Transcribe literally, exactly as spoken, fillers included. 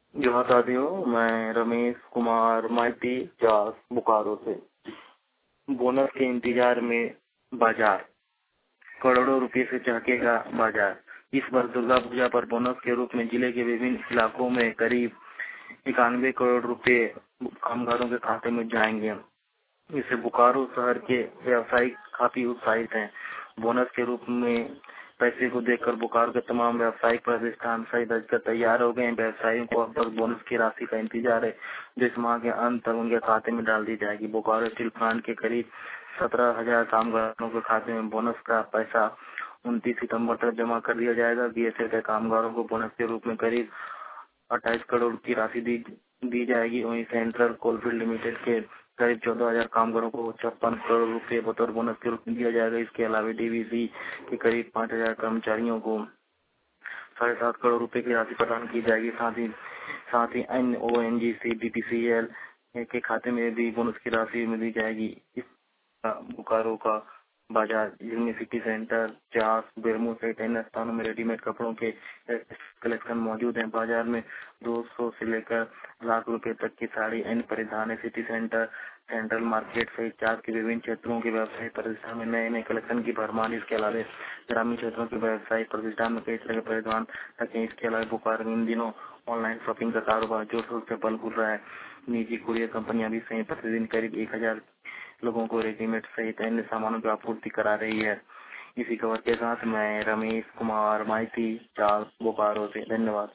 जो साथियों, मैं रमेश कुमार माइती चास बोकारो से। बोनस के इंतजार में बाजार, करोड़ों रुपए से चहकेगा बाजार। इस वर्ष दुर्गा पूजा पर बोनस के रूप में जिले के विभिन्न इलाकों में करीब इक्यानवे करोड़ रुपए कामगारों के खाते में जाएंगे। इससे बोकारो शहर के व्यवसायी काफी उत्साहित हैं। बोनस के रूप में पैसे को देखकर बोकारो के तमाम व्यावसायिक प्रतिष्ठान सही कर तैयार हो गए हैं। व्यवसायियों को अब तक बोनस की राशि का इंतजार है, जो इस माह के अंत तक उनके खाते में डाल दी जाएगी। बोकारो स्टील प्लांट के करीब सत्रह हजार कामगारों के खाते में बोनस का पैसा उनतीस सितम्बर तक जमा कर दिया जाएगा। बीएसएल के कामगारों को बोनस के रूप में करीब अट्ठाईस करोड़ की राशि दी दी जाएगी। वहीं सेंट्रल कोलफील्ड लिमिटेड के करीब चौदह हजार कामगारों को छप्पन करोड़ रुपए बतौर बोनस के रूप में दिया जाएगा। इसके अलावा डीवीसी के करीब पाँच हजार कर्मचारियों को साढ़े सात करोड़ रुपए की राशि प्रदान की जाएगी। साथ ही साथ ही अन्य ओ एन जी सी बीपीसीएल के खाते में भी बोनस की राशि में दी जाएगी। इस बोकारो का बाजार, जिनमें सिटी सेंटर, चास, बेरमो सहित अन्य स्थानों में रेडीमेड कपड़ों के कलेक्शन मौजूद हैं। बाजार में दो सौ से लेकर लाख रुपए तक की साड़ी, अन्य परिधान है। सिटी सेंटर, सेंट्रल मार्केट सहित चास के विभिन्न क्षेत्रों के व्यवसायिक प्रतिष्ठान में नए नए कलेक्शन की भरमार। इसके अलावा ग्रामीण क्षेत्रों के व्यवसायिक प्रतिष्ठान में कई तरह के परिधान रखे। इसके अलावा बोकारो में इन दिनों ऑनलाइन शॉपिंग का कारोबार जोर शोर से बल फूल रहा है। निजी कुरियर कंपनियां भी सही प्रतिदिन करीब एक हजार लोगों को रेडीमेड सहित अन्य सामानों की आपूर्ति करा रही है। इसी खबर के साथ मैं रमेश कुमार माइती चास बोकारो से। धन्यवाद।